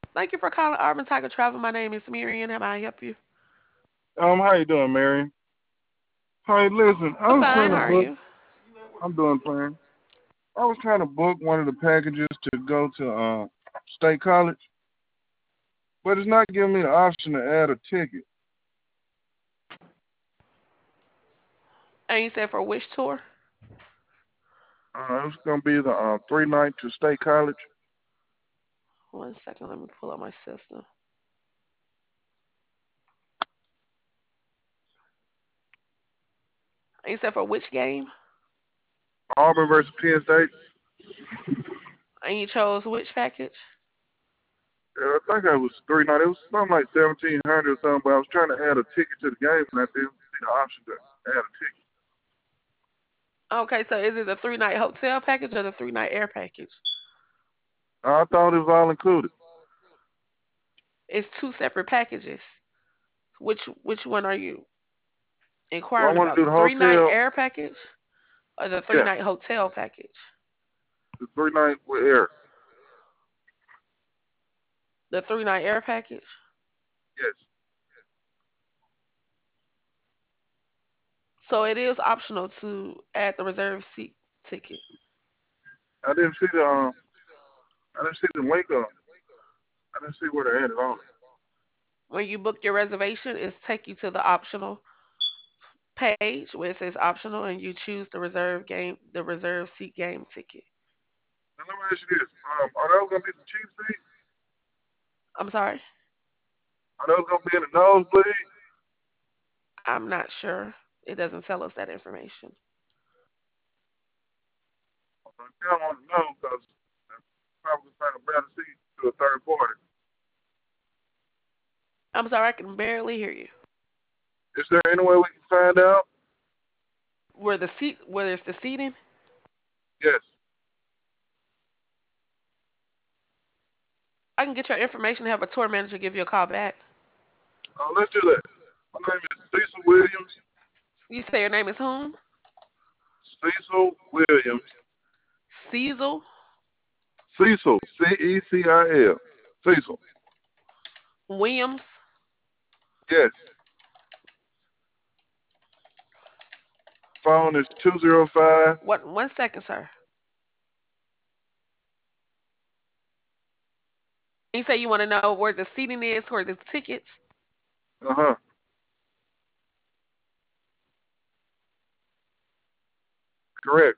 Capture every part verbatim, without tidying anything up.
Thank you for calling Auburn Tiger Travel. My name is Miriam. How may I help you? Um, how you doing, Mary? Hey, listen, I I'm was fine. trying How to are book. you? I'm doing fine. I was trying to book one of the packages to go to uh, State College, but it's not giving me the option to add a ticket. And you said for which tour? Uh, it's gonna be the uh, three night to State College. One second. Let me pull up my system. And you said for which game? Auburn versus Penn State. And you chose which package? Yeah, I think it was three night. It was something like seventeen hundred or something. But I was trying to add a ticket to the game, and I didn't see the option to add a ticket. Okay, so is it the three night hotel package or the three night air package? I thought it was all included. It's two separate packages. Which which one are you Well, I inquiring want to about? do The the three night hotel. air package or the three Yes, night hotel package? the three night with air. The three night air package. Yes, So it is optional to add the reserved seat ticket. I didn't see the um, I didn't see the link on. I didn't see where they had it on it. When you book your reservation, it's take you to the optional page where it says optional and you choose the reserve game the reserve seat game ticket. Now let me ask you this: um, are those gonna be the cheap seats? I'm sorry. Are those gonna be in the nosebleed? I'm not sure. It doesn't tell us that information. I kind of want to know because I'm probably trying to better seat to a third party. I'm sorry, I can barely hear you. Is there any way we can find out? Where the seat where there's the seating? Yes. I can get your information and have a tour manager give you a call back. Uh, let's do that. My name is Cecil Williams. You say your name is whom? Cecil Williams. Cecil Cecil. C E C I L. Cecil. Williams. Yes. Phone is two zero five. What one second, sir. You say you want to know where the seating is, where the tickets. Uh huh. Correct.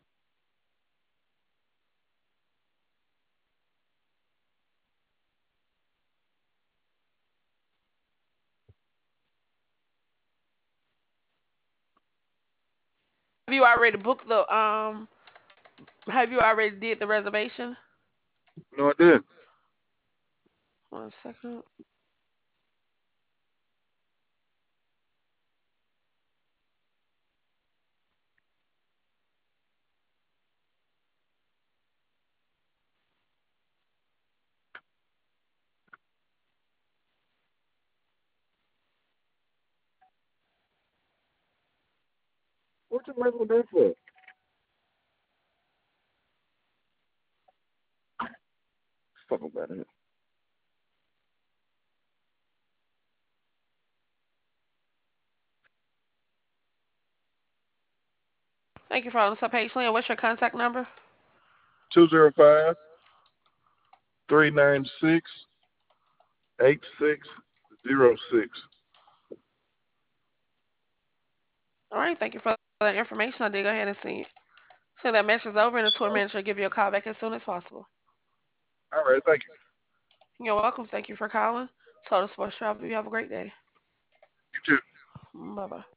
Have you already booked the um have you already did the reservation? No, I didn't. One second. What you messing with that for? Fuck about it. Thank you for calling Sub Page Land. What's your contact number? Two zero five three nine six eight six zero six. All right, thank you for that information. I did go ahead and see send that message over and the tour manager will give you a call back as soon as possible. All right. Thank you. You're welcome. Thank you for calling. Total Sports Travel. You have a great day. You too. Bye bye.